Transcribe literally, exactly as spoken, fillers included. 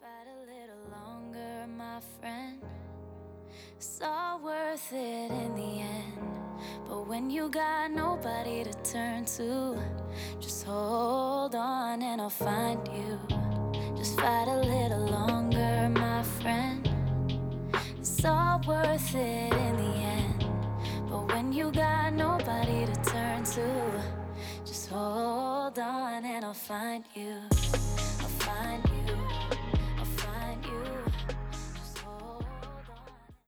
fight a little longer, my friend. It's all worth it in the end. But when you got nobody to turn to, just hold on and I'll find you. Just fight a little longer, my friend. It's all worth it in the end. But when you got nobody to turn to, just hold on and I'll find you.